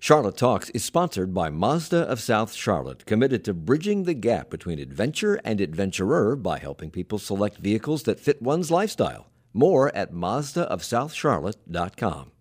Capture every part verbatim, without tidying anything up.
Charlotte Talks is sponsored by Mazda of South Charlotte, committed to bridging the gap between adventure and adventurer by helping people select vehicles that fit one's lifestyle. More at Mazda of South Charlotte dot com.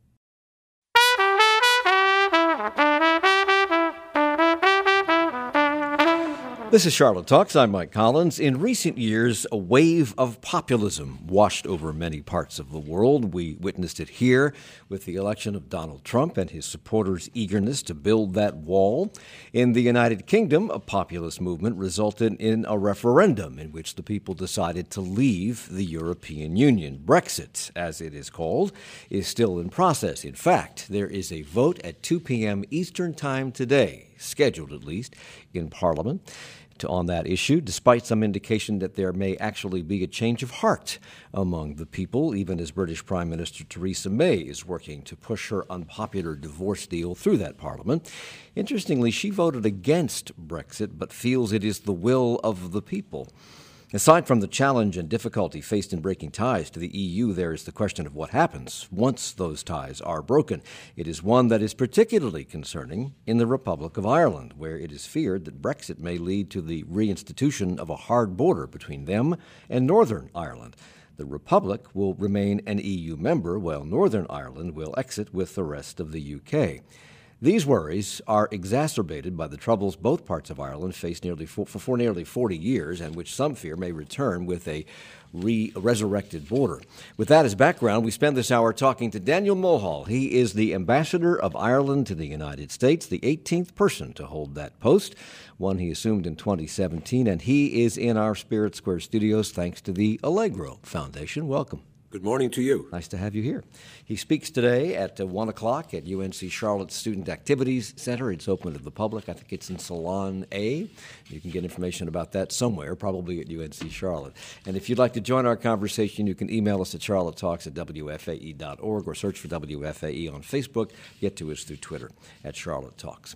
This is Charlotte Talks. I'm Mike Collins. In recent years, a wave of populism washed over many parts of the world. We witnessed it here with the election of Donald Trump and his supporters' eagerness to build that wall. In the United Kingdom, a populist movement resulted in a referendum in which the people decided to leave the European Union. Brexit, as it is called, is still in process. In fact, there is a vote at two p.m. Eastern Time today, scheduled at least, in Parliament to, on that issue, despite some indication that there may actually be a change of heart among the people, even as British Prime Minister Theresa May is working to push her unpopular divorce deal through that Parliament. Interestingly, she voted against Brexit, but feels it is the will of the people. Aside from the challenge and difficulty faced in breaking ties to the E U, there is the question of what happens once those ties are broken. It is one that is particularly concerning in the Republic of Ireland, where it is feared that Brexit may lead to the reinstitution of a hard border between them and Northern Ireland. The Republic will remain an E U member, while Northern Ireland will exit with the rest of the U K. These worries are exacerbated by the troubles both parts of Ireland faced nearly for, for nearly forty years, and which some fear may return with a re- resurrected border. With that as background, we spend this hour talking to Daniel Mulhall. He is the ambassador of Ireland to the United States, the eighteenth person to hold that post, one he assumed in twenty seventeen, and he is in our Spirit Square studios thanks to the Allegro Foundation. Welcome. Good morning to you. Nice to have you here. He speaks today at uh, one o'clock at U N C Charlotte Student Activities Center. It's open to the public. I think it's in Salon A. You can get information about that somewhere, probably at U N C Charlotte. And if you'd like to join our conversation, you can email us at charlottetalks at W F A E dot org or search for W F A E on Facebook. Get to us through Twitter at Charlotte Talks.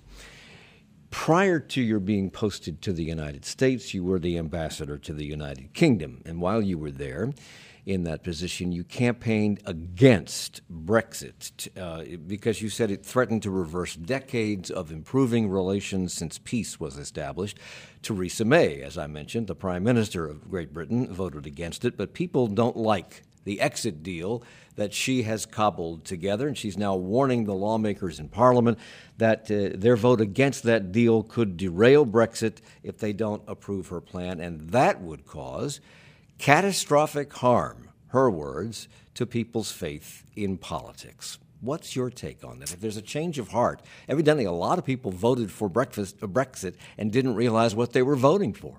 Prior to your being posted to the United States, you were the ambassador to the United Kingdom. And while you were there, in that position, you campaigned against Brexit uh, because you said it threatened to reverse decades of improving relations since peace was established. Theresa May, as I mentioned, the Prime Minister of Great Britain, voted against it, but people don't like the exit deal that she has cobbled together, and she's now warning the lawmakers in Parliament that uh, their vote against that deal could derail Brexit if they don't approve her plan, and that would cause catastrophic harm, her words, to people's faith in politics. What's your take on that? If there's a change of heart, evidently a lot of people voted for breakfast, uh, Brexit and didn't realize what they were voting for.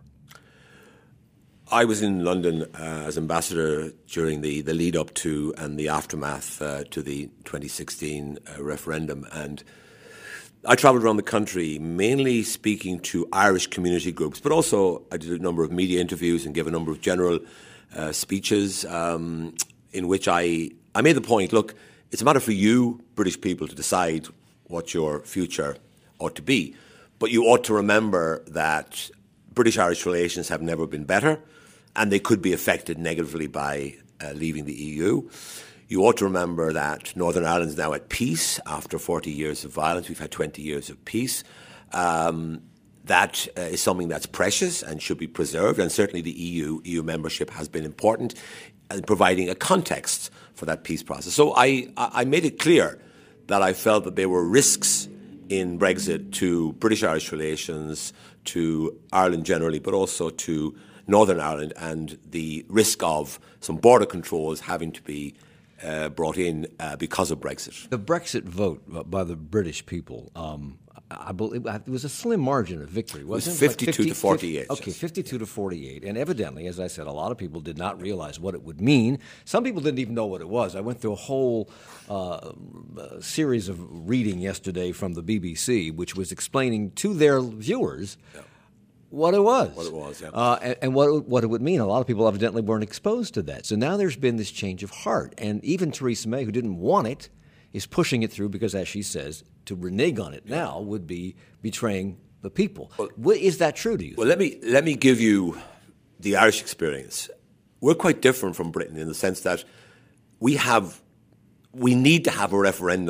I was in London uh, as ambassador during the, the lead up to and the aftermath uh, to the twenty sixteen uh, referendum, and I traveled around the country mainly speaking to Irish community groups, but also I did a number of media interviews and gave a number of general uh, speeches um, in which I, I made the point, look, it's a matter for you, British people, to decide what your future ought to be. But you ought to remember that British-Irish relations have never been better, and they could be affected negatively by uh, leaving the E U. You ought to remember that Northern Ireland is now at peace after forty years of violence. We've had twenty years of peace. Um, that uh, is something that's precious and should be preserved. And certainly the E U, E U membership has been important in providing a context for that peace process. So I, I made it clear that I felt that there were risks in Brexit to British-Irish relations, to Ireland generally, but also to Northern Ireland, and the risk of some border controls having to be Uh, brought in uh, because of Brexit. The Brexit vote by the British people, um, I believe it was a slim margin of victory, wasn't it? Was fifty-two like fifty, to forty-eight. fifty, okay, yes. fifty-two to forty-eight. And evidently, as I said, a lot of people did not realize what it would mean. Some people didn't even know what it was. I went through a whole uh, series of reading yesterday from the B B C, which was explaining to their viewers yeah. what it was. What it was, yeah. Uh, and and what, what it would mean. A lot of people evidently weren't exposed to that. So now there's been this change of heart. And even Theresa May, who didn't want it, is pushing it through because, as she says, to renege on it now would be betraying the people. Well, is that true to you? Well, let me let me give you the Irish experience. We're quite different from Britain in the sense that we have we need to have a referendum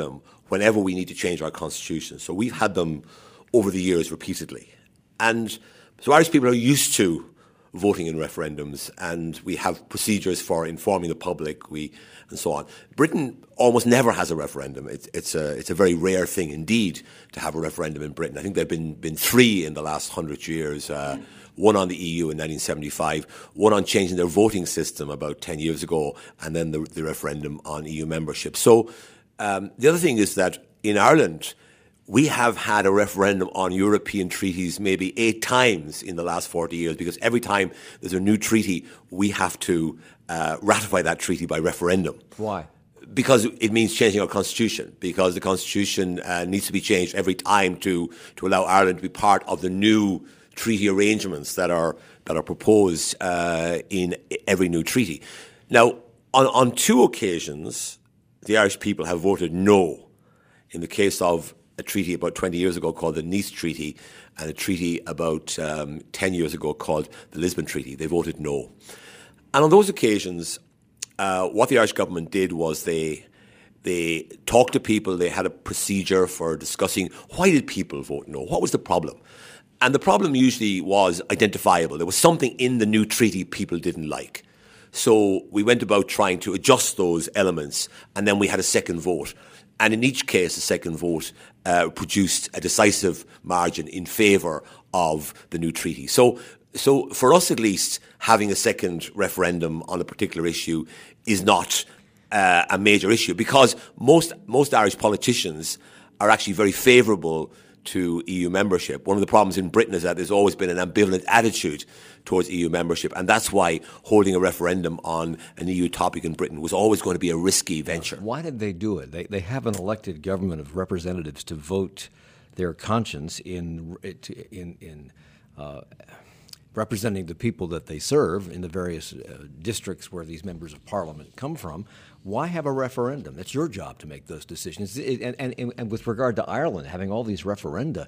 whenever we need to change our constitution. So we've had them over the years repeatedly. And so Irish people are used to voting in referendums, and we have procedures for informing the public, we and so on. Britain almost never has a referendum. It's, it's a it's a very rare thing indeed to have a referendum in Britain. I think there have been been three in the last hundred years. Uh, one on the E U in nineteen seventy-five, one on changing their voting system about ten years ago, and then the, the referendum on E U membership. So um, the other thing is that in Ireland, we have had a referendum on European treaties maybe eight times in the last forty years, because every time there's a new treaty, we have to uh, ratify that treaty by referendum. Why? Because it means changing our constitution, because the constitution uh, needs to be changed every time to, to allow Ireland to be part of the new treaty arrangements that are that are proposed uh, in every new treaty. Now, on, on two occasions, the Irish people have voted no. In the case of a treaty about twenty years ago called the Nice Treaty, and a treaty about um, ten years ago called the Lisbon Treaty. They voted no. And on those occasions, uh, what the Irish government did was they they talked to people. They had a procedure for discussing why did people vote no? What was the problem? And the problem usually was identifiable. There was something in the new treaty people didn't like. So we went about trying to adjust those elements, and then we had a second vote. And in each case, the second vote uh, produced a decisive margin in favour of the new treaty. So, so for us at least, having a second referendum on a particular issue is not uh, a major issue, because most most Irish politicians are actually very favourable to E U membership. One of the problems in Britain is that there's always been an ambivalent attitude towards E U membership, and that's why holding a referendum on an E U topic in Britain was always going to be a risky venture. Why did they do it? They they have an elected government of representatives to vote their conscience in in in uh, representing the people that they serve in the various uh, districts where these members of parliament come from. Why have a referendum? It's your job to make those decisions. It, and, and, and with regard to Ireland, having all these referenda,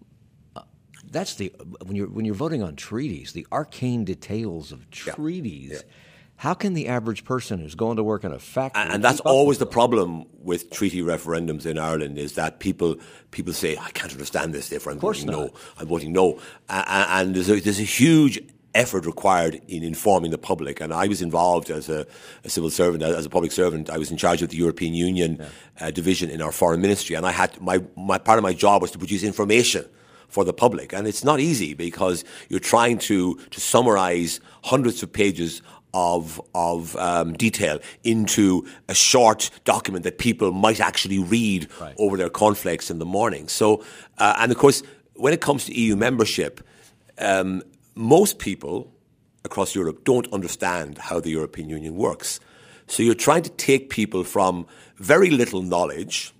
uh, that's the when you're when you're voting on treaties, the arcane details of treaties. Yeah. Yeah. How can the average person who's going to work in a factory? And, and that's always the problem with treaty referendums in Ireland, is that people people say, I can't understand this, therefore I'm voting no. I'm voting no. And, and there's a, there's a huge effort required in informing the public. And I was involved as a, a civil servant, as a public servant. I was in charge of the European Union yeah. uh, division in our foreign ministry, and I had my, my part of my job was to produce information for the public. And it's not easy, because you're trying to to summarise hundreds of pages of of um, detail into a short document that people might actually read right. over their cornflakes in the morning. So, uh, and of course, when it comes to E U membership, um, most people across Europe don't understand how the European Union works. So you're trying to take people from very little knowledge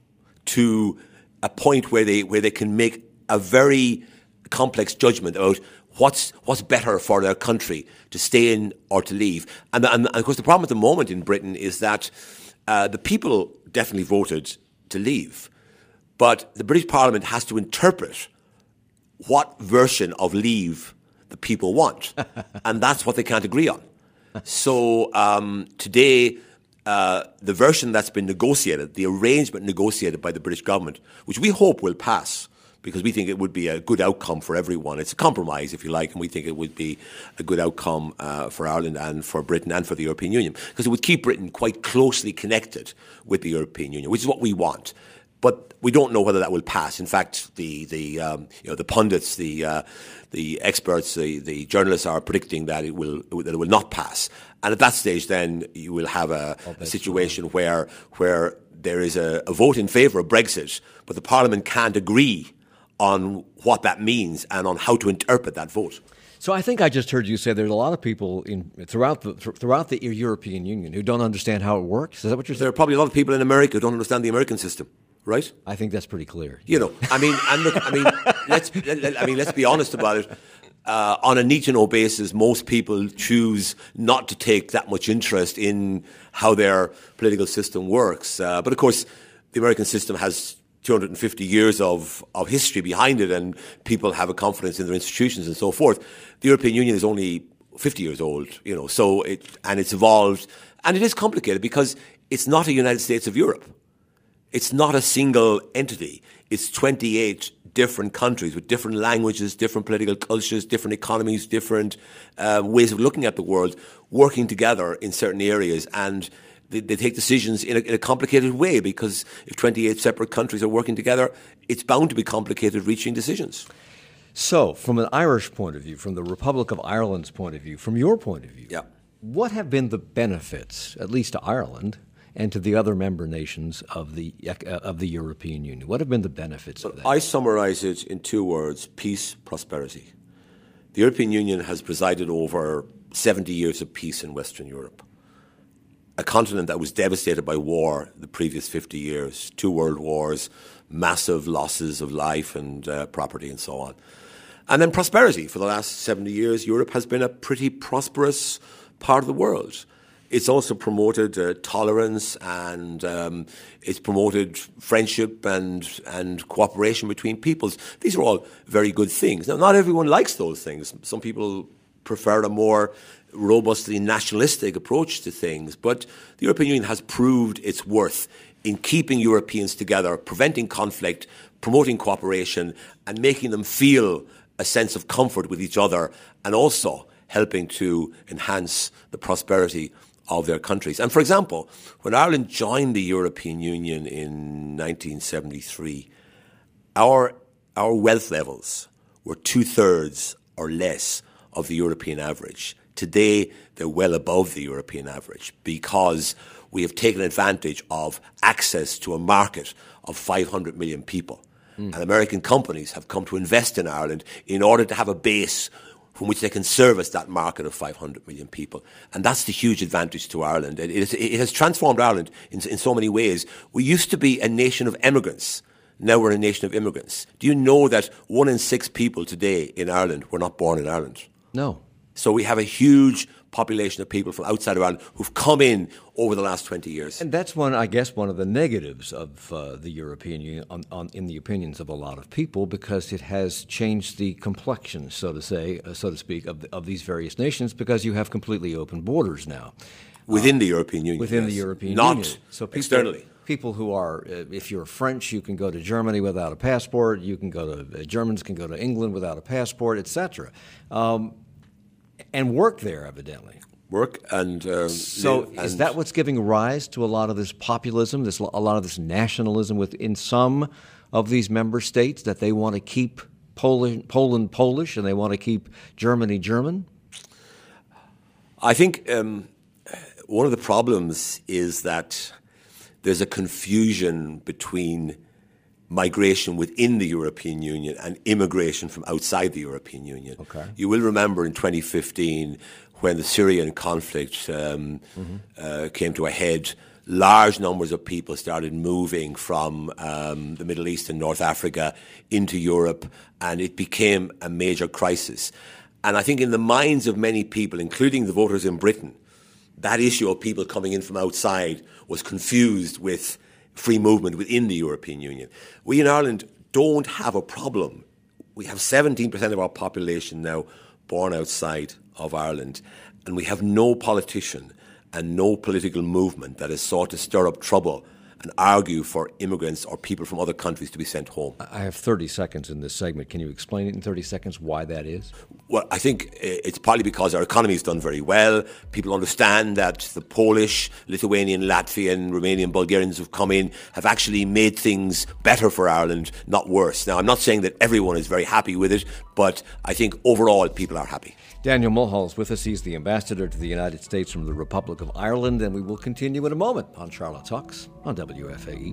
to a point where they where they can make a very complex judgment about what's what's better for their country, to stay in or to leave. And, and, and of course, the problem at the moment in Britain is that uh, the people definitely voted to leave, but the British Parliament has to interpret what version of leave the people want, and that's what they can't agree on. So um, today, uh, the version that's been negotiated, the arrangement negotiated by the British government, which we hope will pass, because we think it would be a good outcome for everyone. It's a compromise, if you like, and we think it would be a good outcome uh, for Ireland and for Britain and for the European Union, because it would keep Britain quite closely connected with the European Union, which is what we want. But we don't know whether that will pass. In fact, the the um, you know the pundits, the uh, the experts, the, the journalists are predicting that it will that it will not pass. And at that stage, then you will have a, a situation true. where where there is a, a vote in favour of Brexit, but the Parliament can't agree on what that means and on how to interpret that vote. So I think I just heard you say there's a lot of people in throughout the throughout the European Union who don't understand how it works. Is that what you're saying? There are probably a lot of people in America who don't understand the American system, right? I think that's pretty clear. You know, I mean, and look, I mean, let's let, I mean, let's be honest about it. Uh, on a need-to-know basis, most people choose not to take that much interest in how their political system works. Uh, but of course, the American system has two hundred fifty years of, of history behind it, and people have a confidence in their institutions and so forth. The European Union is only fifty years old, you know, so it, and it's evolved, and it is complicated because it's not a United States of Europe. It's not a single entity. It's twenty-eight different countries with different languages, different political cultures, different economies, different uh, ways of looking at the world, working together in certain areas. And they, they take decisions in a, in a complicated way, because if twenty-eight separate countries are working together, it's bound to be complicated reaching decisions. So, from an Irish point of view, from the Republic of Ireland's point of view, from your point of view, yeah. what have been the benefits, at least to Ireland, and to the other member nations of the uh, of the European Union? What have been the benefits of that? I summarize it in two words: peace, prosperity. The European Union has presided over seventy years of peace in Western Europe, a continent that was devastated by war the previous fifty years, two world wars, massive losses of life and uh, property and so on. And then prosperity. For the last seventy years, Europe has been a pretty prosperous part of the world. It's also promoted uh, tolerance, and um, it's promoted friendship and and cooperation between peoples. These are all very good things. Now, not everyone likes those things. Some people prefer a more robustly nationalistic approach to things. But the European Union has proved its worth in keeping Europeans together, preventing conflict, promoting cooperation, and making them feel a sense of comfort with each other, and also helping to enhance the prosperity of their countries. And for example, when Ireland joined the European Union in nineteen seventy-three, our our wealth levels were two-thirds or less of the European average. Today, they're well above the European average, because we have taken advantage of access to a market of five hundred million people. Mm. And American companies have come to invest in Ireland in order to have a base from which they can service that market of five hundred million people. And that's the huge advantage to Ireland. It, it, it has transformed Ireland in, in so many ways. We used to be a nation of immigrants. Now we're a nation of immigrants. Do you know that one in six people today in Ireland were not born in Ireland? No. So we have a huge population of people from outside of Ireland who've come in over the last twenty years. And that's one, I guess, one of the negatives of uh, the European Union, on, on, in the opinions of a lot of people, because it has changed the complexion, so to say, uh, so to speak, of, the, of these various nations, because you have completely open borders now. Within uh, the European Union. Within yes. the European Not Union. So people, externally. People who are, uh, if you're French, you can go to Germany without a passport. You can go to, uh, Germans can go to England without a passport, et cetera. Um, and work there, evidently. Work and um, so live is and that what's giving rise to a lot of this populism, this a lot of this nationalism within some of these member states, that they want to keep Poland, Poland Polish and they want to keep Germany German? I think um, one of the problems is that there's a confusion between migration within the European Union and immigration from outside the European Union. Okay. You will remember in twenty fifteen, when the Syrian conflict um, mm-hmm. uh, came to a head, large numbers of people started moving from um, the Middle East and North Africa into Europe, and it became a major crisis. And I think in the minds of many people, including the voters in Britain, that issue of people coming in from outside was confused with free movement within the European Union. We in Ireland don't have a problem. We have seventeen percent of our population now born outside of Ireland, and we have no politician and no political movement that has sought to stir up trouble and argue for immigrants or people from other countries to be sent home. I have thirty seconds in this segment. Can you explain it in thirty seconds why that is? Well, I think it's partly because our economy has done very well. People understand that the Polish, Lithuanian, Latvian, Romanian, Bulgarians who've come in have actually made things better for Ireland, not worse. Now, I'm not saying that everyone is very happy with it, but I think overall people are happy. Daniel Mulhall is with us. He's the ambassador to the United States from the Republic of Ireland, and we will continue in a moment on Charlotte Talks on W F A E.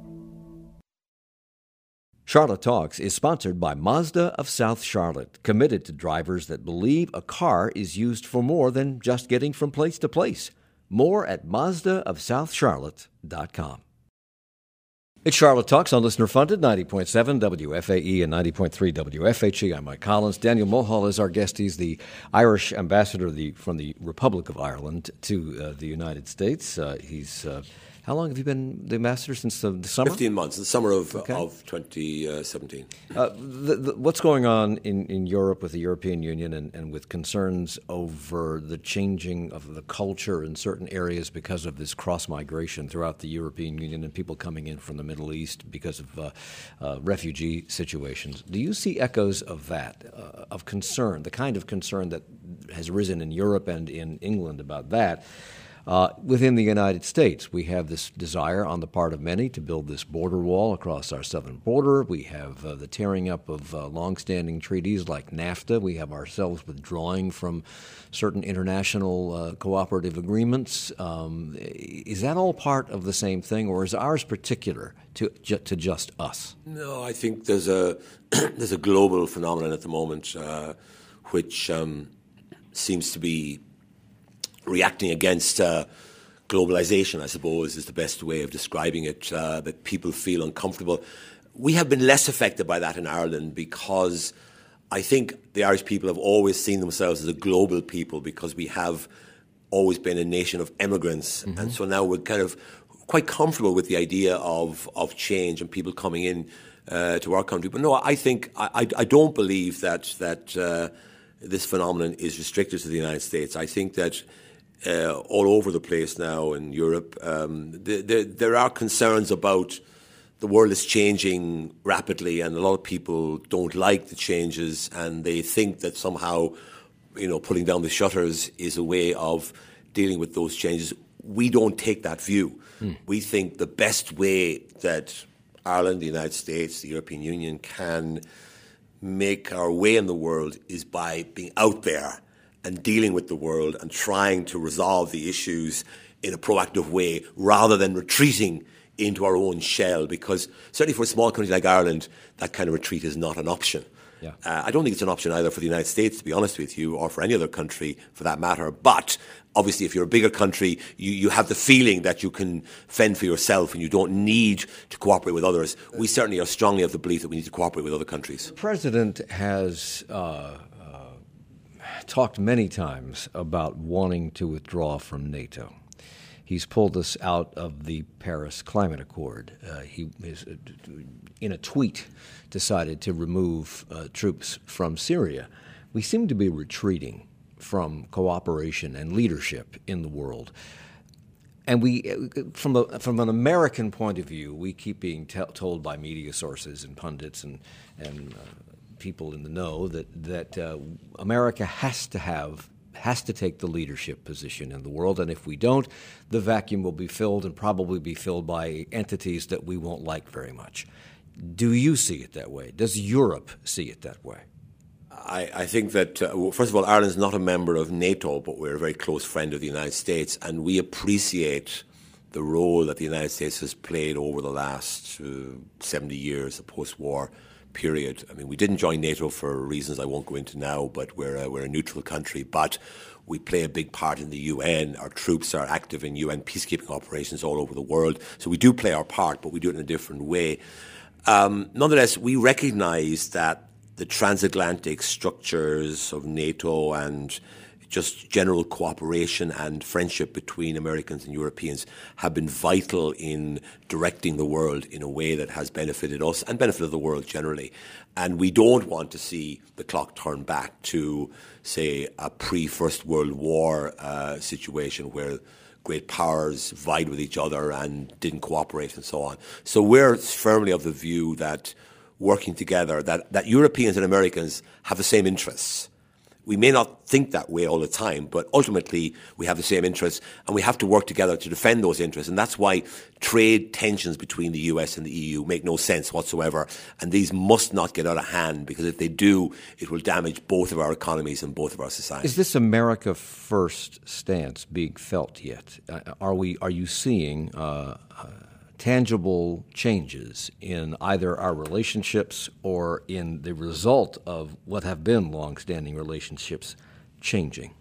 Charlotte Talks is sponsored by Mazda of South Charlotte, committed to drivers that believe a car is used for more than just getting from place to place. More at Mazda of South Charlotte dot com. It's Charlotte Talks on listener-funded ninety point seven W F A E and ninety point three W F H E. I'm Mike Collins. Daniel Mulhall is our guest. He's the Irish ambassador the, from the Republic of Ireland to uh, the United States. Uh, he's uh, How long have you been the ambassador? Since the, the summer? Fifteen months, the summer of okay. of twenty seventeen. Uh, the, the, what's going on in, in Europe with the European Union and, and with concerns over the changing of the culture in certain areas because of this cross-migration throughout the European Union and people coming in from the Middle East because of uh, uh, refugee situations. Do you see echoes of that, uh, of concern, the kind of concern that has risen in Europe and in England about that? Uh, within the United States, we have this desire on the part of many to build this border wall across our southern border. We have uh, the tearing up of uh, longstanding treaties like NAFTA. We have ourselves withdrawing from certain international uh, cooperative agreements. Um, is that all part of the same thing, or is ours particular to ju- to just us? No, I think there's a there's a global phenomenon at the moment uh, which um, seems to be reacting against uh, globalization, I suppose, is the best way of describing it, uh, that people feel uncomfortable. We have been less affected by that in Ireland because I think the Irish people have always seen themselves as a global people because we have always been a nation of immigrants. Mm-hmm. And so now we're kind of quite comfortable with the idea of, of change and people coming in uh, to our country. But no, I think, I, I don't believe that, that uh, this phenomenon is restricted to the United States. I think that Uh, all over the place now in Europe. Um, the, the, there are concerns about the world is changing rapidly, and a lot of people don't like the changes, and they think that somehow, you know, putting down the shutters is a way of dealing with those changes. We don't take that view. Mm. We think the best way that Ireland, the United States, the European Union can make our way in the world is by being out there and dealing with the world and trying to resolve the issues in a proactive way rather than retreating into our own shell, because certainly for a small country like Ireland, that kind of retreat is not an option. Yeah. Uh, I don't think it's an option either for the United States, to be honest with you, or for any other country for that matter. But obviously, if you're a bigger country, you, you have the feeling that you can fend for yourself and you don't need to cooperate with others. We certainly are strongly of the belief that we need to cooperate with other countries. The President has uh, talked many times about wanting to withdraw from NATO. He's pulled us out of the Paris Climate Accord. Uh, he is, uh, in a tweet, decided to remove uh, troops from Syria. We seem to be retreating from cooperation and leadership in the world. And we, from, the, from an American point of view, we keep being t- told by media sources and pundits and, and uh, people in the know that that uh, America has to have has to take the leadership position in the world, and if we don't, the vacuum will be filled and probably be filled by entities that we won't like very much. Do you see it that way? Does Europe see it that way? I, I think that, uh, well, first of all, Ireland is not a member of NATO, but we're a very close friend of the United States, and we appreciate the role that the United States has played over the last uh, seventy years, the post-war period. I mean, we didn't join NATO for reasons I won't go into now, but we're a, we're a neutral country. But we play a big part in the U N. Our troops are active in U N peacekeeping operations all over the world. So we do play our part, but we do it in a different way. Um, nonetheless, we recognize that the transatlantic structures of NATO and just general cooperation and friendship between Americans and Europeans have been vital in directing the world in a way that has benefited us and benefited the world generally. And we don't want to see the clock turn back to, say, a pre-First World War uh, situation where great powers vied with each other and didn't cooperate and so on. So we're firmly of the view that working together, that, that Europeans and Americans have the same interests. We may not think that way all the time, but ultimately we have the same interests, and we have to work together to defend those interests. And that's why trade tensions between the U S and the E U make no sense whatsoever. And these must not get out of hand, because if they do, it will damage both of our economies and both of our societies. Is this America First stance being felt yet? Uh, are we? Are you seeing uh, uh, tangible changes in either our relationships or in the result of what have been long-standing relationships changing?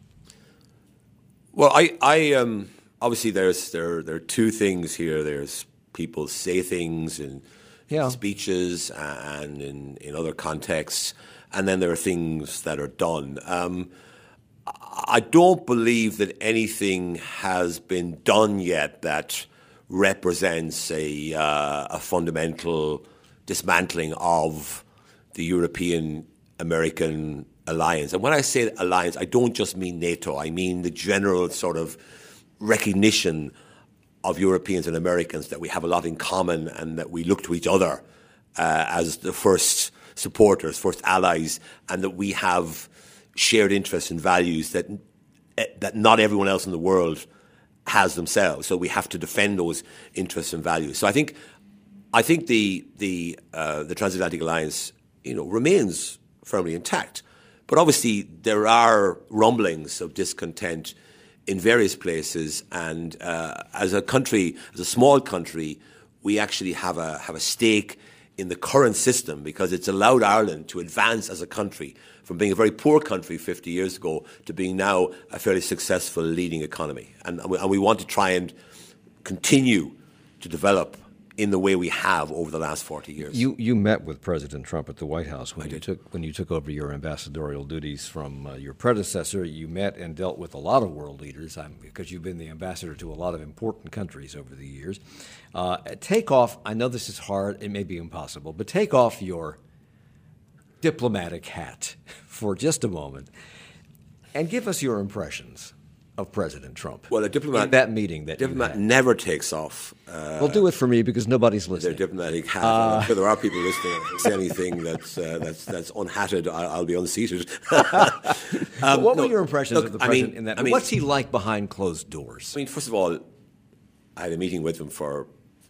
Well, I, I um, obviously there's there there are two things here. There's people say things in yeah. speeches and in, in other contexts, and then there are things that are done. Um, I don't believe that anything has been done yet that represents a, uh, a fundamental dismantling of the European-American alliance. And when I say alliance, I don't just mean NATO. I mean the general sort of recognition of Europeans and Americans that we have a lot in common and that we look to each other uh, as the first supporters, first allies, and that we have shared interests and values that that not everyone else in the world has themselves. So we have to defend those interests and values. So I think, I think the the uh, the transatlantic alliance, you know, remains firmly intact. But obviously there are rumblings of discontent in various places, and uh, as a country, as a small country, we actually have a have a stake in the current system because it's allowed Ireland to advance as a country from being a very poor country fifty years ago to being now a fairly successful leading economy. And, and, we, and we want to try and continue to develop in the way we have over the last forty years. You you met with President Trump at the White House when I you did. took when you took over your ambassadorial duties from uh, your predecessor. You met and dealt with a lot of world leaders um, because you've been the ambassador to a lot of important countries over the years. Uh, take off. I know this is hard. It may be impossible, but take off your diplomatic hat for just a moment and give us your impressions of President Trump. Well, a diplomat in that meeting that diplomat you had. never takes off. Uh, well, do it for me because nobody's their listening. diplomatic hat. Uh, I'm sure there are people listening. If they say anything that's uh, that's that's unhatted, I, I'll be unseated. um, what no, were your impressions look, of the I president mean, in that? I mean, What's he like behind closed doors? I mean, first of all, I had a meeting with him for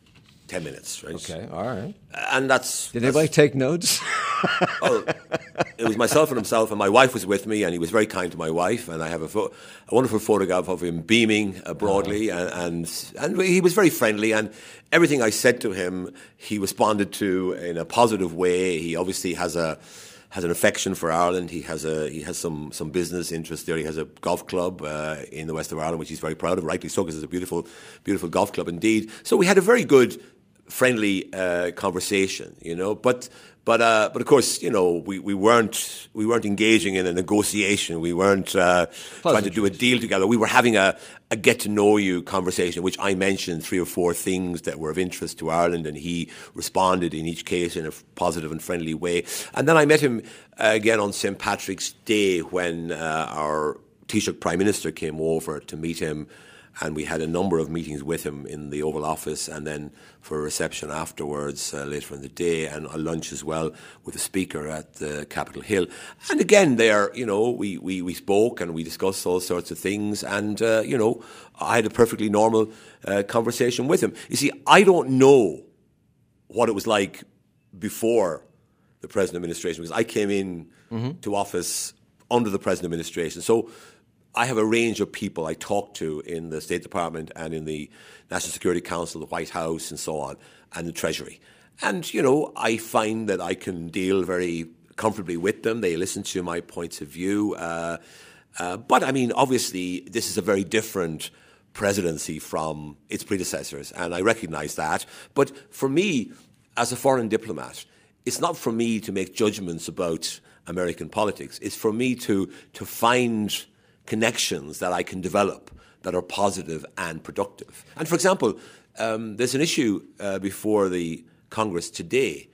ten minutes, right? Okay, all right. And that's Did that's, anybody take notes? Oh, it was myself and himself, and my wife was with me, and he was very kind to my wife. And I have a, pho- a wonderful photograph of him beaming uh, broadly, uh-huh. and, and and he was very friendly. And everything I said to him, he responded to in a positive way. He obviously has a has an affection for Ireland. He has a he has some some business interest there. He has a golf club uh, in the west of Ireland, which he's very proud of. Rightly so, because it's a beautiful beautiful golf club indeed. So we had a very good, friendly uh, conversation, you know. But but uh, but of course, you know, we, we weren't we weren't engaging in a negotiation. We weren't uh, trying to do a deal together. We were having a, a get to know you conversation, which I mentioned three or four things that were of interest to Ireland, and he responded in each case in a positive and friendly way. And then I met him uh, again on Saint Patrick's Day when uh, our Taoiseach Prime Minister came over to meet him. And we had a number of meetings with him in the Oval Office, and then for a reception afterwards uh, later in the day, and a lunch as well with the Speaker at the Capitol Hill. And again, there, you know, we, we, we spoke and we discussed all sorts of things, and uh, you know, I had a perfectly normal uh, conversation with him. You see, I don't know what it was like before the present administration, because I came in mm-hmm. to office under the present administration. So I have a range of people I talk to in the State Department and in the National Security Council, the White House, and so on, and the Treasury. And, you know, I find that I can deal very comfortably with them. They listen to my points of view. Uh, uh, but, I mean, obviously, this is a very different presidency from its predecessors, and I recognise that. But for me, as a foreign diplomat, it's not for me to make judgments about American politics. It's for me to to find connections that I can develop that are positive and productive. And for example, um, there's an issue uh, before the Congress today.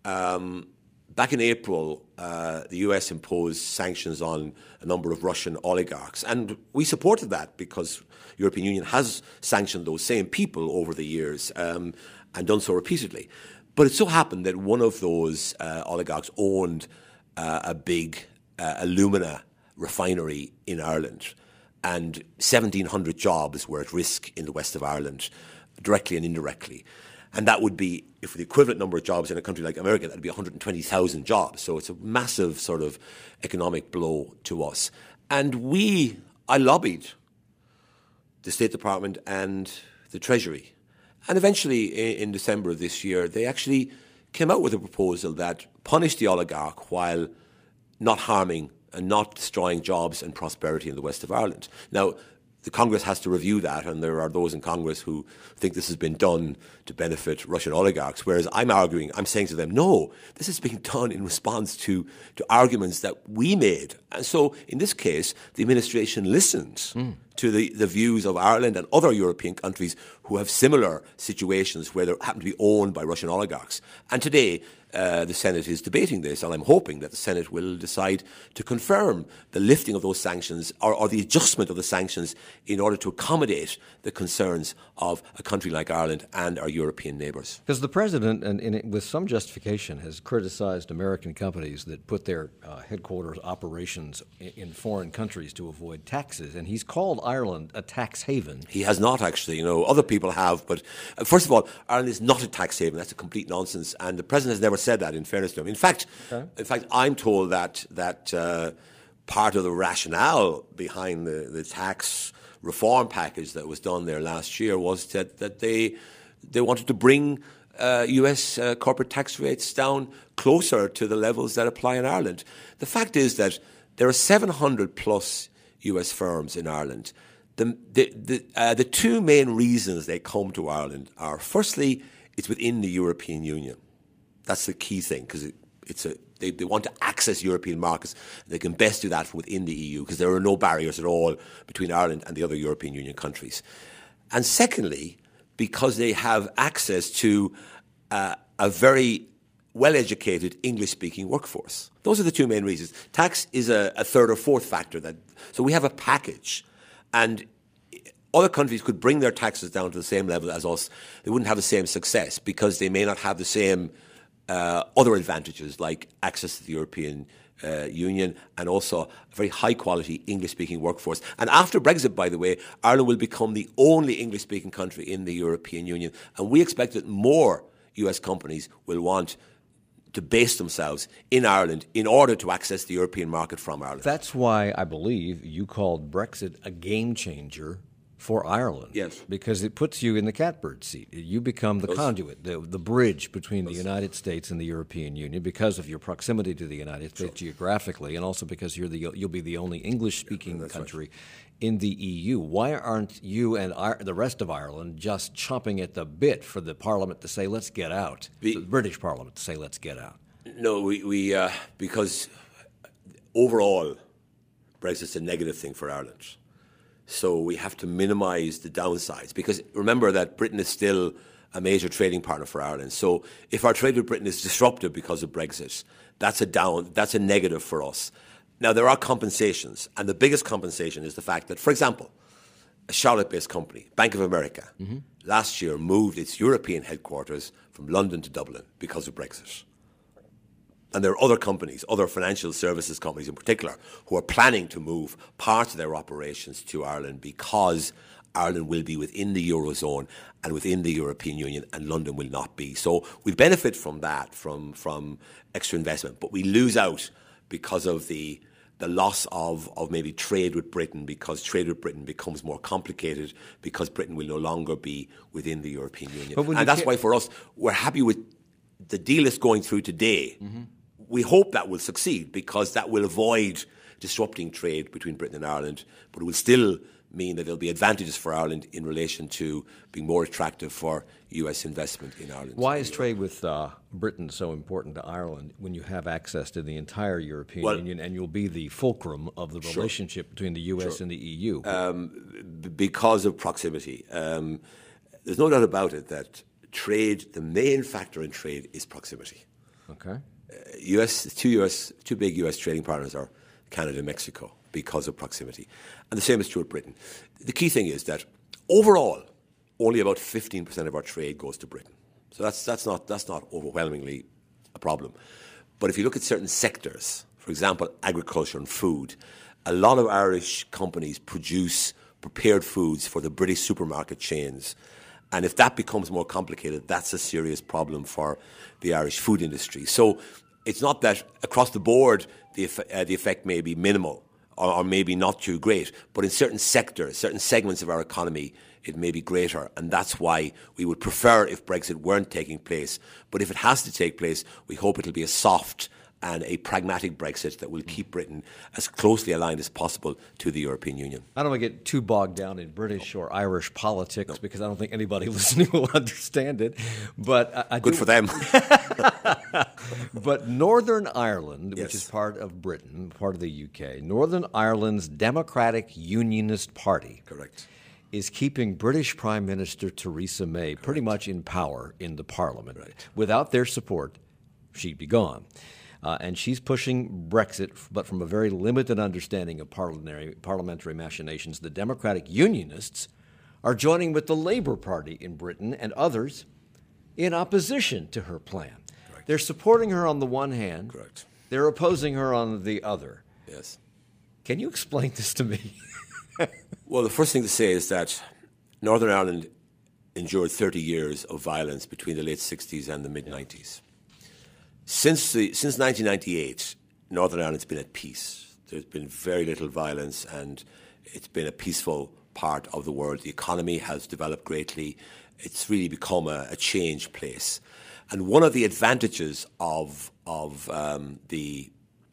Um, back in April, uh, the U S imposed sanctions on a number of Russian oligarchs, and we supported that because the European Union has sanctioned those same people over the years um, and done so repeatedly. But it so happened that one of those uh, oligarchs owned uh, a big uh, alumina refinery in Ireland, and seventeen hundred jobs were at risk in the west of Ireland, directly and indirectly. And that would be, if the equivalent number of jobs in a country like America, that would be one hundred twenty thousand jobs. So it's a massive sort of economic blow to us. And we, I lobbied the State Department and the Treasury. And eventually, in, in December of this year, they actually came out with a proposal that punished the oligarch while not harming and not destroying jobs and prosperity in the west of Ireland. Now, the Congress has to review that, and there are those in Congress who think this has been done to benefit Russian oligarchs, whereas I'm arguing, I'm saying to them, no, this is being done in response to, to arguments that we made. And so, in this case, the administration listened mm. to the, the views of Ireland and other European countries who have similar situations where they happen to be owned by Russian oligarchs. And today, uh, the Senate is debating this, and I'm hoping that the Senate will decide to confirm the lifting of those sanctions or, or the adjustment of the sanctions in order to accommodate the concerns of a country like Ireland and our European neighbours. Because the President, and, and with some justification, has criticized American companies that put their uh, headquarters operations in, in foreign countries to avoid taxes, and he's called Ireland a tax haven. He has not, actually. You know, other people have, but uh, first of all, Ireland is not a tax haven. That's a complete nonsense, and the President has never said that, in fairness to him. In fact, okay. in fact, I'm told that that uh, part of the rationale behind the, the tax reform package that was done there last year was that that they they wanted to bring uh, U S uh, corporate tax rates down closer to the levels that apply in Ireland. The fact is that there are seven hundred plus U S firms in Ireland. The the the, uh, the two main reasons they come to Ireland are, firstly, it's within the European Union. That's the key thing, because it, it's a they, they want to access European markets. They can best do that from within the E U because there are no barriers at all between Ireland and the other European Union countries. And secondly, because they have access to uh, a very well-educated English-speaking workforce. Those are the two main reasons. Tax is a, a third or fourth factor. That so we have a package, and other countries could bring their taxes down to the same level as us. They wouldn't have the same success because they may not have the same uh, other advantages like access to the European uh, Union and also a very high-quality English-speaking workforce. And after Brexit, by the way, Ireland will become the only English-speaking country in the European Union. And we expect that more U S companies will want to base themselves in Ireland in order to access the European market from Ireland. That's why I believe you called Brexit a game changer for Ireland. Yes. Because it puts you in the catbird seat. You become the conduit, the, the bridge between the United States and the European Union because of your proximity to the United States sure. geographically, and also because you're the you'll be the only English-speaking yeah, country right. in the E U. Why aren't you and our, the rest of Ireland just chomping at the bit for the Parliament to say, let's get out, the, the British Parliament to say, let's get out? No, we, we uh, because overall, Brexit's a negative thing for Ireland. So we have to minimise the downsides, because remember that Britain is still a major trading partner for Ireland. So if our trade with Britain is disrupted because of Brexit, that's a down, that's a negative for us. Now, there are compensations, and the biggest compensation is the fact that, for example, a Charlotte-based company, Bank of America, mm-hmm. last year moved its European headquarters from London to Dublin because of Brexit. And there are other companies, other financial services companies in particular, who are planning to move parts of their operations to Ireland because Ireland will be within the Eurozone and within the European Union, and London will not be. So we benefit from that, from, from extra investment, but we lose out because of the the loss of, of maybe trade with Britain, because trade with Britain becomes more complicated because Britain will no longer be within the European Union. And that's why for us, we're happy with the deal that's going through today. Mm-hmm. We hope that will succeed because that will avoid disrupting trade between Britain and Ireland, but it will still mean that there'll be advantages for Ireland in relation to being more attractive for U S investment in Ireland. Why is trade with uh, Britain so important to Ireland when you have access to the entire European well, Union and you'll be the fulcrum of the sure. relationship between the U S sure. and the E U? Um, because of proximity. Um, there's no doubt about it that trade, the main factor in trade is proximity. Okay. Uh, U S two U S two big U S trading partners are Canada and Mexico because of proximity, and the same is true with Britain. The key thing is that overall, only about fifteen percent of our trade goes to Britain. So that's that's not that's not overwhelmingly a problem. But if you look at certain sectors, for example, agriculture and food, a lot of Irish companies produce prepared foods for the British supermarket chains. And if that becomes more complicated, that's a serious problem for the Irish food industry. So it's not that across the board the, uh, the effect may be minimal or, or maybe not too great, but in certain sectors, certain segments of our economy, it may be greater. And that's why we would prefer if Brexit weren't taking place. But if it has to take place, we hope it'll be a soft and a pragmatic Brexit that will keep Britain as closely aligned as possible to the European Union. I don't want to get too bogged down in British or Irish politics no. because I don't think anybody listening will understand it. But I, I Good do, for them. But Northern Ireland, Yes. which is part of Britain, part of the U K, Northern Ireland's Democratic Unionist Party Correct. is keeping British Prime Minister Theresa May Correct. pretty much in power in the Parliament. Right. Without their support, she'd be gone. Uh, and she's pushing Brexit, but from a very limited understanding of parliamentary, parliamentary machinations. The Democratic Unionists are joining with the Labour Party in Britain and others in opposition to her plan. Correct. They're supporting her on the one hand. Correct. They're opposing her on the other. Yes. Can you explain this to me? Well, the first thing to say is that Northern Ireland endured thirty years of violence between the late sixties and the mid-nineties. Since the, since nineteen ninety-eight, Northern Ireland's been at peace. There's been very little violence, and it's been a peaceful part of the world. The economy has developed greatly. It's really become a, a changed place. And one of the advantages of, of um, the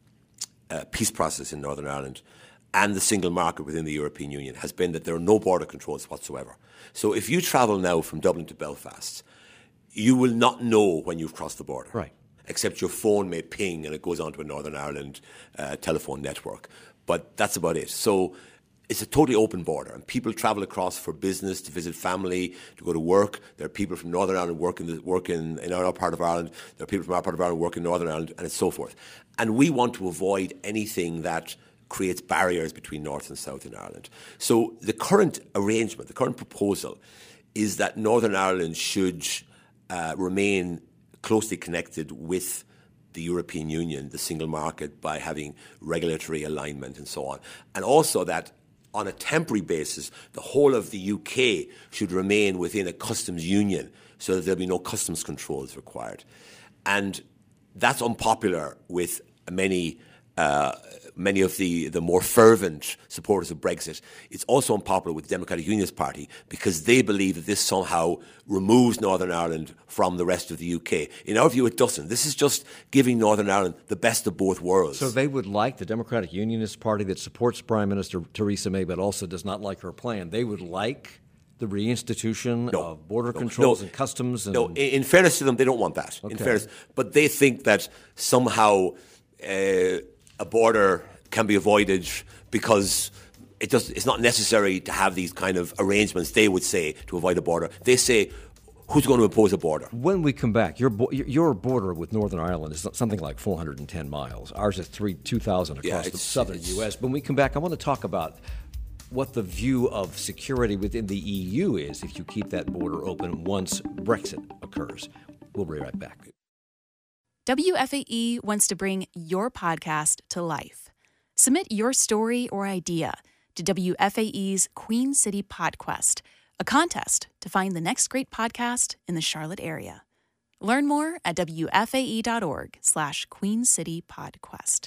uh, peace process in Northern Ireland and the single market within the European Union has been that there are no border controls whatsoever. So if you travel now from Dublin to Belfast, you will not know when you've crossed the border. Right. Except your phone may ping and it goes onto a Northern Ireland uh, telephone network. But that's about it. So it's a totally open border, and people travel across for business, to visit family, to go to work. There are people from Northern Ireland working in, work in, in our part of Ireland. There are people from our part of Ireland working in Northern Ireland, and so forth. And we want to avoid anything that creates barriers between North and South in Ireland. So the current arrangement, the current proposal, is that Northern Ireland should uh, remain closely connected with the European Union, the single market, by having regulatory alignment and so on. And also that on a temporary basis, the whole of the U K should remain within a customs union so that there'll be no customs controls required. And that's unpopular with many uh, many of the, the more fervent supporters of Brexit. It's also unpopular with the Democratic Unionist Party because they believe that this somehow removes Northern Ireland from the rest of the U K. In our view, it doesn't. This is just giving Northern Ireland the best of both worlds. So they would like the Democratic Unionist Party that supports Prime Minister Theresa May but also does not like her plan. They would like the reinstitution no, of border no, controls no, and customs? And no, in, in fairness to them, they don't want that. Okay. In fairness, but they think that somehow uh, a border can be avoided because it does, it's not necessary to have these kind of arrangements, they would say, to avoid a border. They say, who's going to impose a border? When we come back, your bo- your border with Northern Ireland is something like four hundred ten miles. Ours is three two thousand across yeah, the southern U S. When we come back, I want to talk about what the view of security within the E U is if you keep that border open once Brexit occurs. We'll be right back. W F A E wants to bring your podcast to life. Submit your story or idea to W F A E's Queen City PodQuest, a contest to find the next great podcast in the Charlotte area. Learn more at W F A E dot org slash Queen City PodQuest.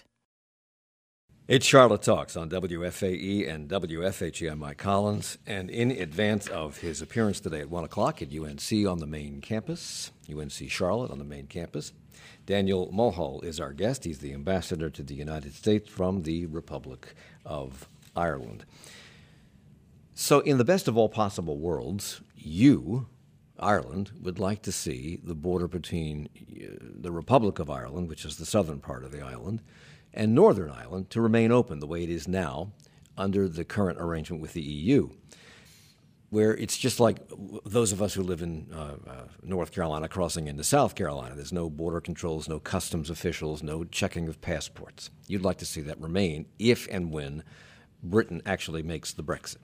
It's Charlotte Talks on W F A E and W F H E. I'm Mike Collins, and in advance of his appearance today at one o'clock at U N C on the main campus, U N C Charlotte on the main campus, Daniel Mulhall is our guest. He's the ambassador to the United States from the Republic of Ireland. So in the best of all possible worlds, you, Ireland, would like to see the border between the Republic of Ireland, which is the southern part of the island, and Northern Ireland to remain open the way it is now under the current arrangement with the E U, where it's just like those of us who live in uh, uh, North Carolina crossing into South Carolina. There's no border controls, no customs officials, no checking of passports. You'd like to see that remain if and when Britain actually makes the Brexit.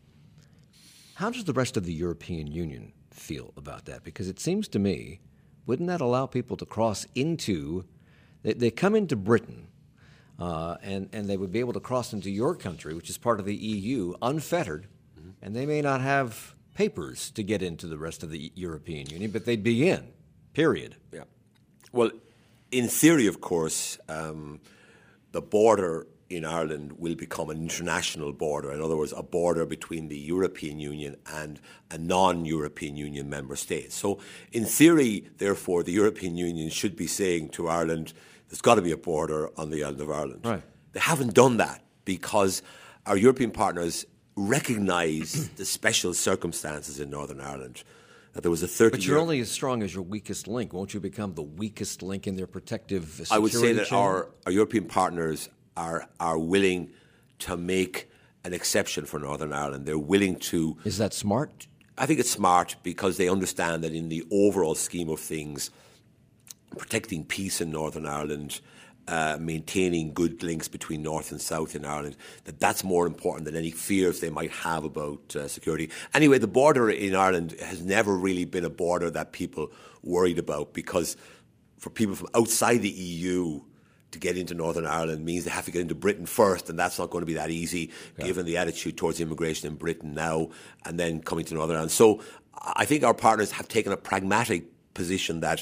How does the rest of the European Union feel about that? Because it seems to me, wouldn't that allow people to cross into, they, they come into Britain, uh, and, and they would be able to cross into your country, which is part of the E U, unfettered, mm-hmm. and they may not have papers to get into the rest of the European Union, but they'd be in, period. Yeah. Well, in theory, of course, um, the border in Ireland will become an international border. In other words, a border between the European Union and a non-European Union member state. So in theory, therefore, the European Union should be saying to Ireland, there's got to be a border on the island of Ireland. Right. They haven't done that because our European partners recognise the special circumstances in Northern Ireland. that there was a thirty-year... But you're only as strong as your weakest link. Won't you become the weakest link in their protective security I would say that chain? our, our European partners are are willing to make an exception for Northern Ireland. They're willing to... Is that smart? I think it's smart because they understand that in the overall scheme of things, protecting peace in Northern Ireland, uh, maintaining good links between North and South in Ireland, that that's more important than any fears they might have about uh, security. Anyway, the border in Ireland has never really been a border that people worried about, because for people from outside the E U to get into Northern Ireland means they have to get into Britain first, and that's not going to be that easy, yeah. given the attitude towards immigration in Britain now, and then coming to Northern Ireland. So I think our partners have taken a pragmatic position that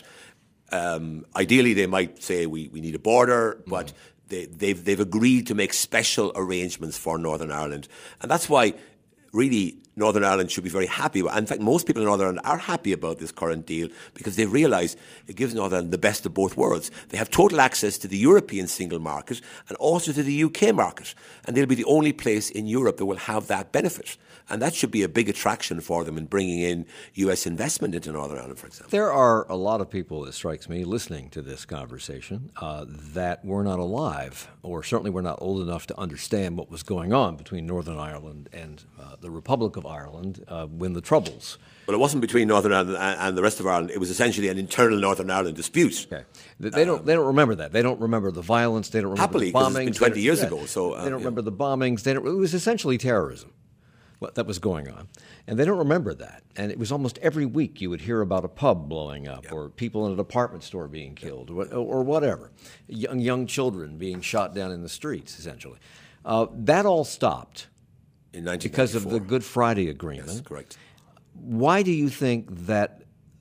um, ideally they might say we, we need a border, but mm. they, they've, they've agreed to make special arrangements for Northern Ireland. And that's why really Northern Ireland should be very happy. In fact, most people in Northern Ireland are happy about this current deal because they realise it gives Northern Ireland the best of both worlds. They have total access to the European single market and also to the U K market. And they'll be the only place in Europe that will have that benefit. And that should be a big attraction for them in bringing in U S investment into Northern Ireland, for example. There are a lot of people, it strikes me, listening to this conversation uh, that were not alive, or certainly were not old enough to understand what was going on between Northern Ireland and uh, the Republic of Ireland uh, when the Troubles. Well, it wasn't between Northern Ireland and the rest of Ireland. It was essentially an internal Northern Ireland dispute. Okay, they don't. They don't remember that. They don't remember the violence. They don't remember happily, the bombings. Happily, because it's been twenty years yeah, ago. So uh, they don't yeah. remember the bombings. They don't, it was essentially terrorism that was going on, and they don't remember that. And it was almost every week you would hear about a pub blowing up, yeah. or people in a department store being killed, yeah. or, or whatever, young young children being shot down in the streets. Essentially, uh, that all stopped in nineteen ninety-four because of the Good Friday Agreement. Yes, correct. Why do you think that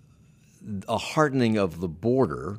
a hardening of the border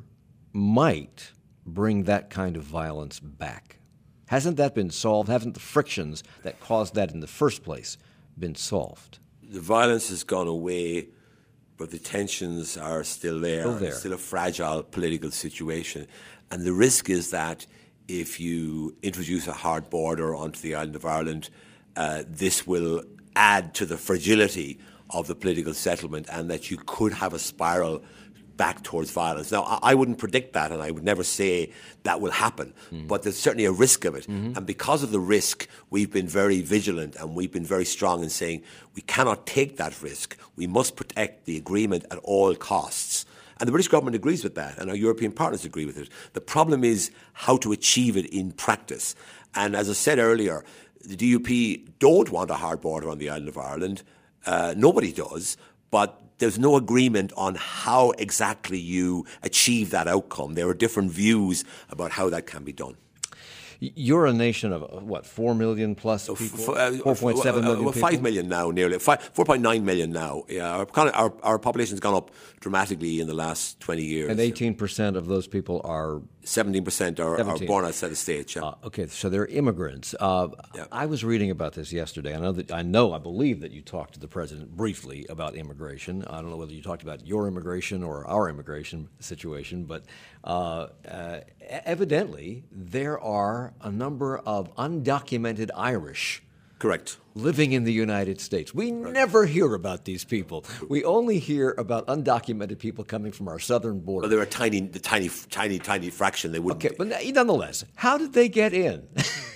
might bring that kind of violence back? Hasn't that been solved? Haven't the frictions that caused that in the first place been solved? The violence has gone away, but the tensions are still there. Still there. It's still a fragile political situation. And the risk is that if you introduce a hard border onto the island of Ireland, uh, this will add to the fragility of the political settlement, and that you could have a spiral back towards violence. Now, I wouldn't predict that, and I would never say that will happen, mm. but there's certainly a risk of it. Mm-hmm. And because of the risk, we've been very vigilant and we've been very strong in saying we cannot take that risk. We must protect the agreement at all costs. And the British government agrees with that, and our European partners agree with it. The problem is how to achieve it in practice. And as I said earlier, the D U P don't want a hard border on the island of Ireland. Uh, nobody does, but there's no agreement on how exactly you achieve that outcome. There are different views about how that can be done. You're a nation of, what, four million plus people? Uh, four point seven million uh, well, people? five million now, nearly. four point nine million now. Yeah, our, our, our population's gone up dramatically in the last twenty years. And eighteen percent of those people are? seventeen percent are, are born outside the States, yeah. Uh, okay, so they're immigrants. Uh, yeah. I was reading about this yesterday. I know, that, I know, I believe that you talked to the president briefly about immigration. I don't know whether you talked about your immigration or our immigration situation, but uh, uh, evidently there are a number of undocumented Irish Correct. living in the United States. We right. never hear about these people. We only hear about undocumented people coming from our southern border. Well, they're a tiny, the tiny, tiny, tiny fraction. They wouldn't. Okay, but nonetheless, how did they get in?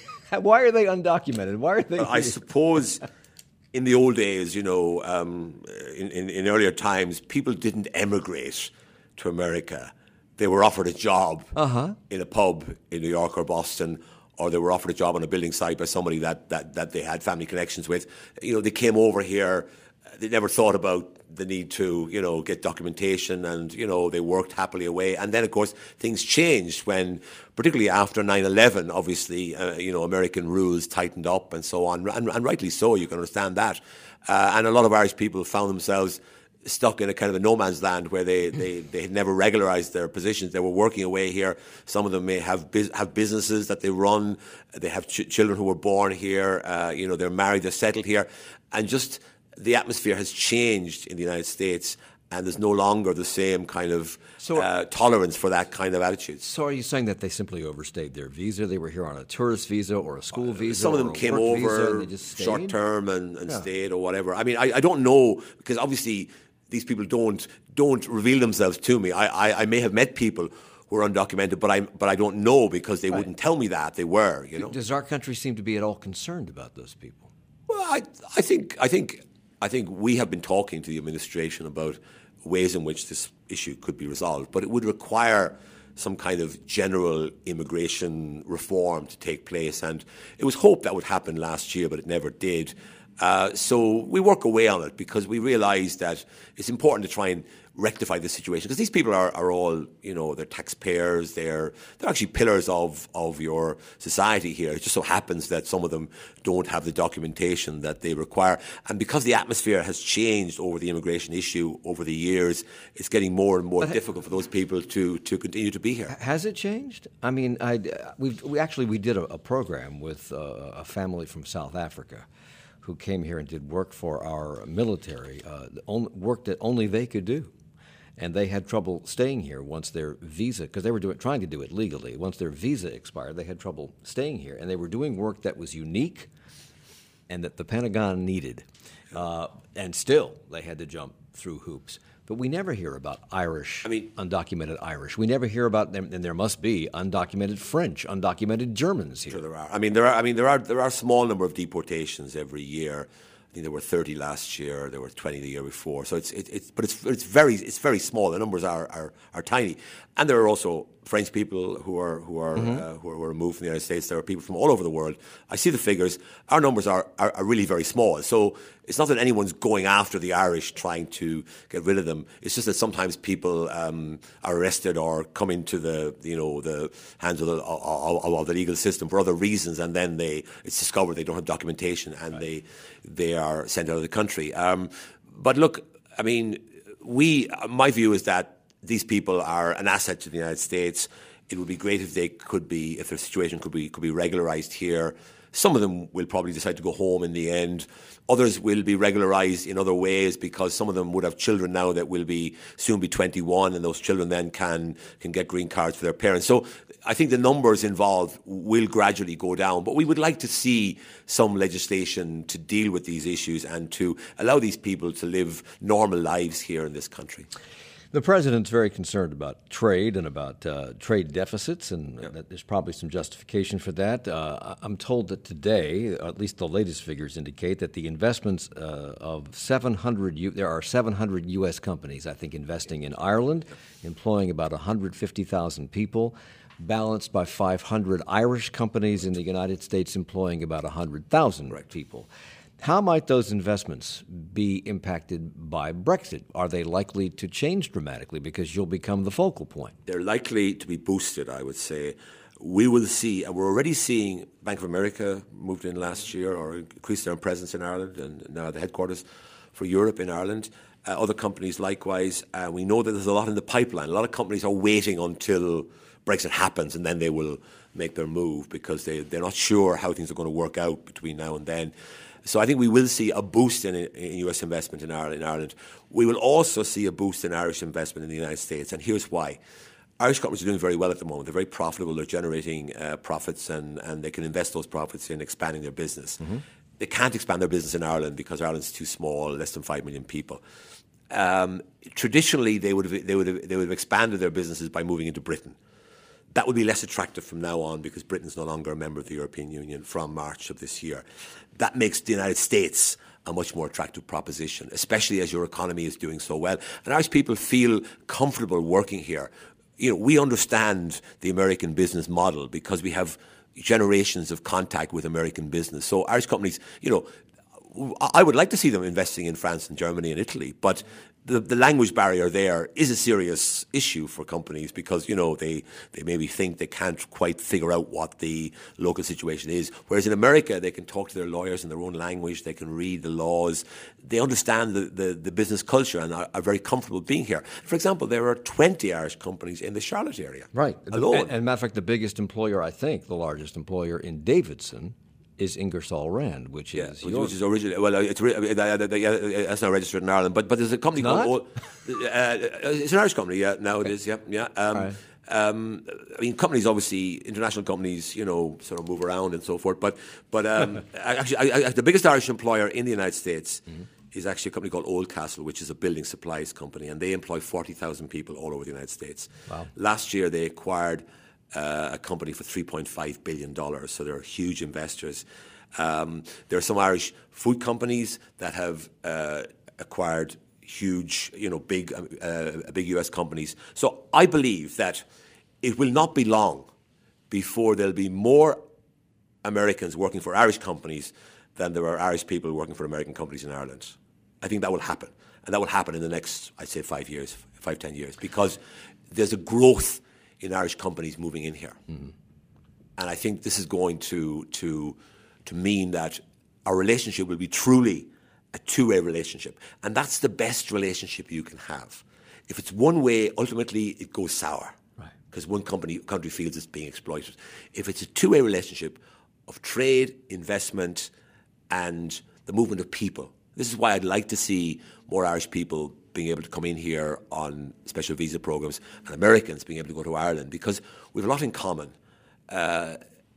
Why are they undocumented? Why are they? Well, I suppose in the old days, you know, um, in, in, in earlier times, people didn't emigrate to America. They were offered a job uh-huh. in a pub in New York or Boston, or they were offered a job on a building site by somebody that, that, that they had family connections with. You know, they came over here. They never thought about the need to, you know, get documentation, and, you know, they worked happily away. And then, of course, things changed when, particularly after nine eleven, obviously, uh, you know, American rules tightened up and so on. And, and rightly so, you can understand that. Uh, and a lot of Irish people found themselves stuck in a kind of a no man's land where they, they, they had never regularized their positions. They were working away here. Some of them may have bus- have businesses that they run. They have ch- children who were born here. Uh, you know, they're married, they're settled here. And just the atmosphere has changed in the United States, and there's no longer the same kind of so, uh, tolerance for that kind of attitude. So are you saying that they simply overstayed their visa? They were here on a tourist visa or a school visa? Some of them came over short term and, and yeah. stayed or whatever. I mean, I, I don't know, because obviously these people don't don't reveal themselves to me. I, I, I may have met people who are undocumented, but I but I don't know because they right. wouldn't tell me that they were. You know, does our country seem to be at all concerned about those people? Well, I I think I think I think we have been talking to the administration about ways in which this issue could be resolved, but it would require some kind of general immigration reform to take place, and it was hoped that would happen last year, but it never did. Uh, so we work away on it because we realise that it's important to try and rectify the situation, because these people are, are all, you know, they're taxpayers, they're they're actually pillars of, of your society here. It just so happens that some of them don't have the documentation that they require. And because the atmosphere has changed over the immigration issue over the years, it's getting more and more but difficult for those people to, to continue to be here. Has it changed? I mean, I, we've, we actually we did a, a program with uh, a family from South Africa who came here and did work for our military, uh, on, work that only they could do. And they had trouble staying here once their visa, because they were doing, trying to do it legally. Once their visa expired, they had trouble staying here. And they were doing work that was unique and that the Pentagon needed. Uh, and still, they had to jump through hoops. But we never hear about Irish, I mean, undocumented Irish. We never hear about them, and there must be undocumented French, undocumented Germans here. Sure, there are. I mean, there are. I mean, there are. There are a small number of deportations every year. I think there were thirty last year. There were twenty the year before. So it's it, it's but it's it's very it's very small. The numbers are are, are tiny, and there are also French people who are who are, mm-hmm. uh, who are who are removed from the United States. There are people from all over the world. I see the figures. Our numbers are, are are really very small. So it's not that anyone's going after the Irish trying to get rid of them. It's just that sometimes people um, are arrested or come into the you know the hands of the of, of the legal system for other reasons, and then they it's discovered they don't have documentation, and right. they they are sent out of the country. Um, but look, I mean, we. My view is that these people are an asset to the United States. It would be great if they could be, if their situation could be could be regularized here. Some of them will probably decide to go home in the end. Others will be regularized in other ways, because some of them would have children now that will be soon be twenty-one, and those children then can can get green cards for their parents. So I think the numbers involved will gradually go down. But we would like to see some legislation to deal with these issues and to allow these people to live normal lives here in this country. The president's very concerned about trade and about uh, trade deficits, and yeah. there's probably some justification for that. Uh, I'm told that today, or at least the latest figures indicate, that the investments uh, of seven hundred, U- there are seven hundred U S companies, I think, investing in Ireland, employing about one hundred fifty thousand people, balanced by five hundred Irish companies in the United States employing about one hundred thousand right. people. How might those investments be impacted by Brexit? Are they likely to change dramatically because you'll become the focal point? They're likely to be boosted, I would say. We will see, and we're already seeing Bank of America moved in last year or increased their presence in Ireland, and now the headquarters for Europe in Ireland. Uh, other companies likewise. Uh, we know that there's a lot in the pipeline. A lot of companies are waiting until Brexit happens, and then they will make their move because they, they're not sure how things are going to work out between now and then. So I think we will see a boost in, in U S investment in Ireland, in Ireland. We will also see a boost in Irish investment in the United States, and here's why. Irish companies are doing very well at the moment. They're very profitable. They're generating uh, profits, and, and they can invest those profits in expanding their business. Mm-hmm. They can't expand their business in Ireland because Ireland's too small, less than five million people. Um, traditionally, they would have, they would have, they would have expanded their businesses by moving into Britain. That would be less attractive from now on because Britain's no longer a member of the European Union from March of this year. That makes the United States a much more attractive proposition, especially as your economy is doing so well. And Irish people feel comfortable working here. You know, we understand the American business model because we have generations of contact with American business. So Irish companies, you know, I would like to see them investing in France and Germany and Italy, but the, the language barrier there is a serious issue for companies because, you know, they, they maybe think they can't quite figure out what the local situation is. Whereas in America, they can talk to their lawyers in their own language, they can read the laws, they understand the, the, the business culture and are, are very comfortable being here. For example, there are twenty Irish companies in the Charlotte area. Right. Alone. And, and matter of fact, the biggest employer, I think, the largest employer in Davidson is Ingersoll Rand, which yeah, is which, your... which is originally well, it's that's not registered in Ireland, but but there's a company not? called uh, it's an Irish company. Yeah, now okay. It is. Yeah, yeah. Um, right. um, I mean, companies obviously international companies, you know, sort of move around and so forth. But but um, actually, I, I, the biggest Irish employer in the United States mm-hmm. is actually a company called Oldcastle, which is a building supplies company, and they employ forty thousand people all over the United States. Wow. Last year, they acquired uh, a company for three point five billion dollars, so they're huge investors. Um, there are some Irish food companies that have uh, acquired huge, you know, big, uh, big U S companies. So I believe that it will not be long before there'll be more Americans working for Irish companies than there are Irish people working for American companies in Ireland. I think that will happen. And that will happen in the next, I'd say, five years, five, ten years, because there's a growth in Irish companies moving in here. Mm-hmm. And I think this is going to, to, to mean that our relationship will be truly a two-way relationship. And that's the best relationship you can have. If it's one way, ultimately it goes sour. Because one company country feels it's being exploited. If it's a two-way relationship of trade, investment, and the movement of people, this is why I'd like to see more Irish people being able to come in here on special visa programs, and Americans being able to go to Ireland, because we have a lot in common. Uh,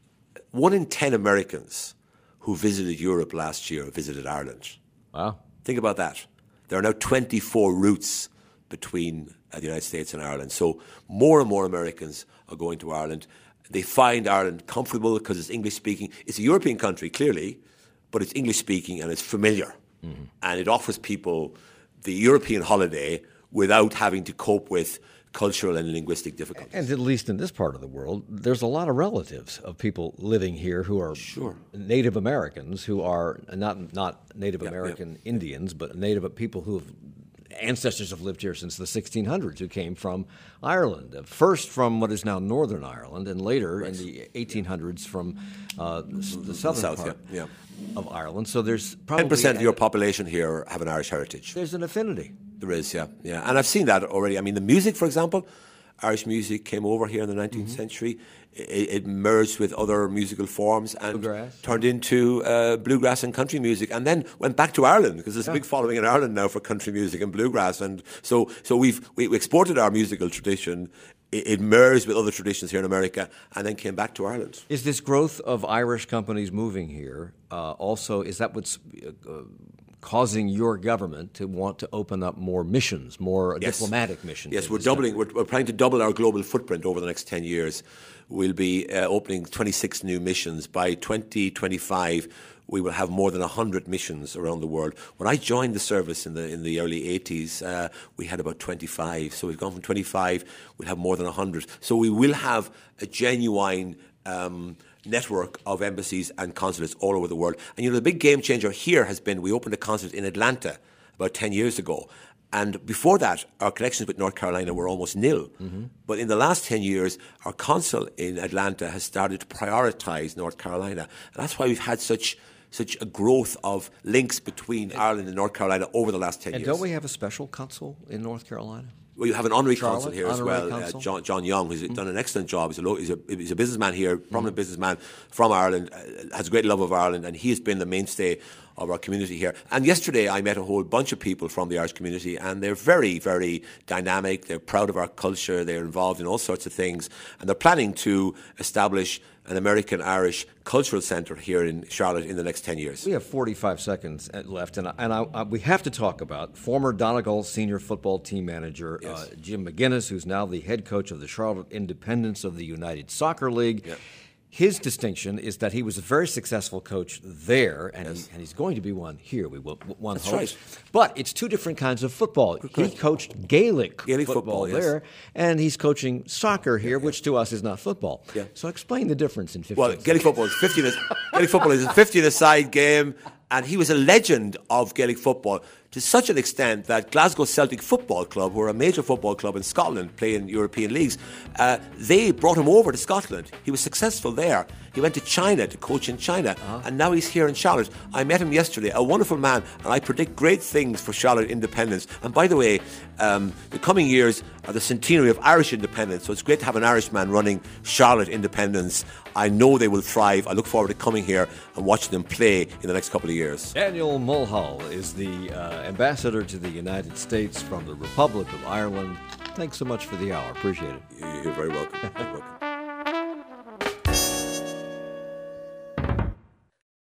one in ten Americans who visited Europe last year visited Ireland. Wow. Think about that. There are now twenty-four routes between uh, the United States and Ireland. So more and more Americans are going to Ireland. They find Ireland comfortable because it's English-speaking. It's a European country, clearly, but it's English-speaking and it's familiar. Mm-hmm. And it offers people the European holiday without having to cope with cultural and linguistic difficulties. And at least in this part of the world, there's a lot of relatives of people living here who are sure. Native Americans, who are not not Native yeah, American yeah. Indians, but Native people who have ancestors have lived here since the sixteen hundreds, who came from Ireland, first from what is now Northern Ireland, and later right. in the eighteen hundreds from uh, the, the southern South, part yeah. Yeah. of Ireland. So there's probably ten percent of your population here have an Irish heritage. There's an affinity. There is, yeah, yeah, and I've seen that already. I mean, the music, for example, Irish music came over here in the nineteenth mm-hmm. century. It, it merged with other musical forms and bluegrass. turned into uh, bluegrass and country music, and then went back to Ireland, because there's yeah. a big following in Ireland now for country music and bluegrass. And so, so we've we exported our musical tradition. It, it merged with other traditions here in America, and then came back to Ireland. Is this growth of Irish companies moving here uh, also, is that what's uh, causing your government to want to open up more missions, more yes. diplomatic missions? Yes, we're doubling. We're, we're planning to double our global footprint over the next ten years. We'll be uh, opening twenty-six new missions. By twenty twenty-five, we will have more than one hundred missions around the world. When I joined the service in the in the early eighties, uh, we had about twenty-five. So we've gone from twenty-five, we'll have more than one hundred. So we will have a genuine Um, network of embassies and consulates all over the world. And, you know, the big game changer here has been we opened a consulate in Atlanta about ten years ago. And before that, our connections with North Carolina were almost nil. Mm-hmm. But in the last ten years, our consul in Atlanta has started to prioritize North Carolina. And that's why we've had such such a growth of links between Ireland and North Carolina over the last ten and years. And don't we have a special consul in North Carolina? Well, you have an honorary Charlotte, consul here as honorary well, uh, John, John Young, who's mm-hmm. done an excellent job. He's a, lo- he's a, he's a businessman here, prominent mm-hmm. businessman from Ireland, uh, has a great love of Ireland, and he has been the mainstay of our community here. And yesterday I met a whole bunch of people from the Irish community, and they're very, very dynamic. They're proud of our culture. They're involved in all sorts of things, and they're planning to establish an American-Irish cultural centre here in Charlotte in the next ten years. We have forty-five seconds left, and, I, and I, I, we have to talk about former Donegal senior football team manager yes. uh, Jim McGuinness, who's now the head coach of the Charlotte Independents of the United Soccer League. Yeah. His distinction is that he was a very successful coach there, and, yes. he, and he's going to be one here. We will one That's hopes. Right. But it's two different kinds of football. He coached Gaelic, Gaelic football, football there, yes. and he's coaching soccer here, yeah, yeah. which to us is not football. Yeah. So explain the difference in fifteen. Well, Gaelic football is fifty. Gaelic football is a fifty-a-side game, and he was a legend of Gaelic football to such an extent that Glasgow Celtic Football Club, who are a major football club in Scotland, play in European leagues, uh, they brought him over to Scotland. He was successful there. He went to China to coach in China, uh-huh. and now he's here in Charlotte. I met him yesterday, a wonderful man, and I predict great things for Charlotte independence. And by the way, um, the coming years are the centenary of Irish independence, so it's great to have an Irishman running Charlotte independence. I know they will thrive. I look forward to coming here and watching them play in the next couple of years. Daniel Mulhall is the uh, ambassador to the United States from the Republic of Ireland. Thanks so much for the hour. Appreciate it. You're very welcome. Very welcome.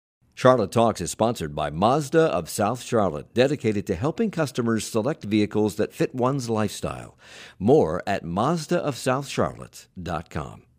Charlotte Talks is sponsored by Mazda of South Charlotte, dedicated to helping customers select vehicles that fit one's lifestyle. More at Mazda of South Charlotte dot com.